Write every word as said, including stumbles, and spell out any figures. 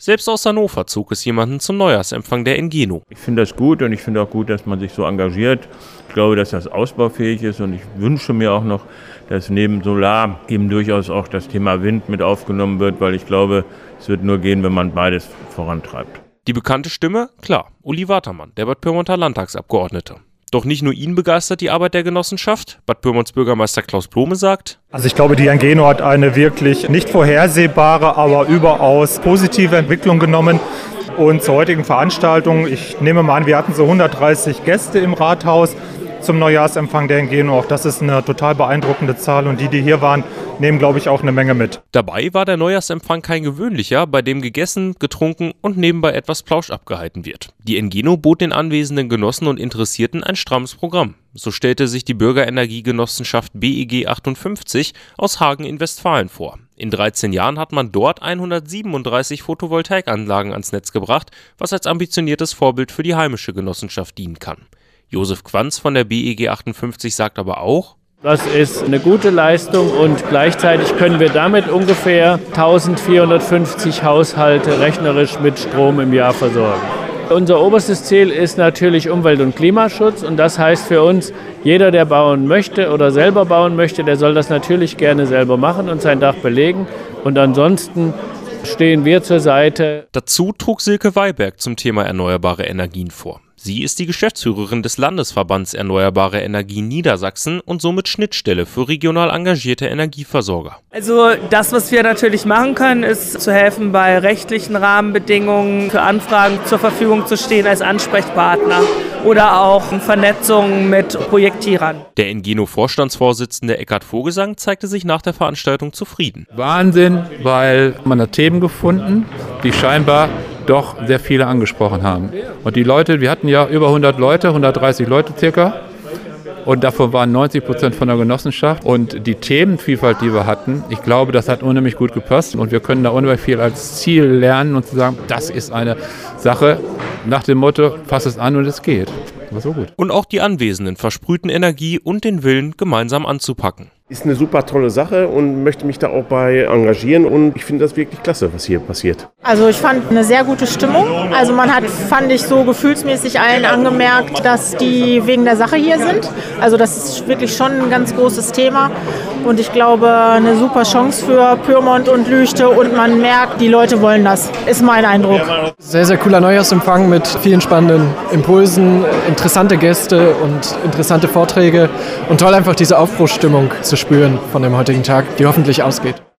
Selbst aus Hannover zog es jemanden zum Neujahrsempfang der Engeno. Ich finde das gut und ich finde auch gut, dass man sich so engagiert. Ich glaube, dass das ausbaufähig ist und ich wünsche mir auch noch, dass neben Solar eben durchaus auch das Thema Wind mit aufgenommen wird, weil ich glaube, es wird nur gehen, wenn man beides vorantreibt. Die bekannte Stimme? Klar, Uli Watermann, der Bad Pyrmonter Landtagsabgeordnete. Doch nicht nur ihn begeistert die Arbeit der Genossenschaft. Bad Pyrmonts Bürgermeister Klaus Blome sagt: Also ich glaube, die Engeno hat eine wirklich nicht vorhersehbare, aber überaus positive Entwicklung genommen. Und zur heutigen Veranstaltung, ich nehme mal an, wir hatten so hundertdreißig Gäste im Rathaus zum Neujahrsempfang der Engeno. Auch das ist eine total beeindruckende Zahl und die, die hier waren, nehmen, glaube ich, auch eine Menge mit. Dabei war der Neujahrsempfang kein gewöhnlicher, bei dem gegessen, getrunken und nebenbei etwas Plausch abgehalten wird. Die Engeno bot den anwesenden Genossen und Interessierten ein strammes Programm. So stellte sich die Bürgerenergiegenossenschaft B E G achtundfünfzig aus Hagen in Westfalen vor. In dreizehn Jahren hat man dort hundertsiebenunddreißig Photovoltaikanlagen ans Netz gebracht, was als ambitioniertes Vorbild für die heimische Genossenschaft dienen kann. Josef Quanz von der B E G achtundfünfzig sagt aber auch: Das ist eine gute Leistung und gleichzeitig können wir damit ungefähr eintausendvierhundertfünfzig Haushalte rechnerisch mit Strom im Jahr versorgen. Unser oberstes Ziel ist natürlich Umwelt- und Klimaschutz und das heißt für uns, jeder, der bauen möchte oder selber bauen möchte, der soll das natürlich gerne selber machen und sein Dach belegen und ansonsten stehen wir zur Seite. Dazu trug Silke Weiberg zum Thema erneuerbare Energien vor. Sie ist die Geschäftsführerin des Landesverbands Erneuerbare Energien Niedersachsen und somit Schnittstelle für regional engagierte Energieversorger. Also das, was wir natürlich machen können, ist zu helfen, bei rechtlichen Rahmenbedingungen für Anfragen zur Verfügung zu stehen als Ansprechpartner oder auch Vernetzung mit Projektierern. Der Engeno-Vorstandsvorsitzende Eckhard Vogelsang zeigte sich nach der Veranstaltung zufrieden. Wahnsinn, weil man hat Themen gefunden, die scheinbar doch sehr viele angesprochen haben. Und die Leute, wir hatten ja über hundert Leute, hundertdreißig Leute circa. Und davon waren neunzig Prozent von der Genossenschaft. Und die Themenvielfalt, die wir hatten, ich glaube, das hat unheimlich gut gepasst. Und wir können da unheimlich viel als Ziel lernen und zu sagen, das ist eine Sache nach dem Motto, fass es an und es geht. Das war so gut. Und auch die Anwesenden versprühten Energie und den Willen, gemeinsam anzupacken. Ist eine super tolle Sache und möchte mich da auch bei engagieren und ich finde das wirklich klasse, was hier passiert. Also ich fand eine sehr gute Stimmung. Also man hat, fand ich, so gefühlsmäßig allen angemerkt, dass die wegen der Sache hier sind. Also das ist wirklich schon ein ganz großes Thema und ich glaube eine super Chance für Pyrmont und Lüchte und man merkt, die Leute wollen das, ist mein Eindruck. Sehr, sehr cooler Neujahrsempfang mit vielen spannenden Impulsen, interessante Gäste und interessante Vorträge und toll einfach diese Aufbruchsstimmung zu spüren von dem heutigen Tag, die hoffentlich ausgeht.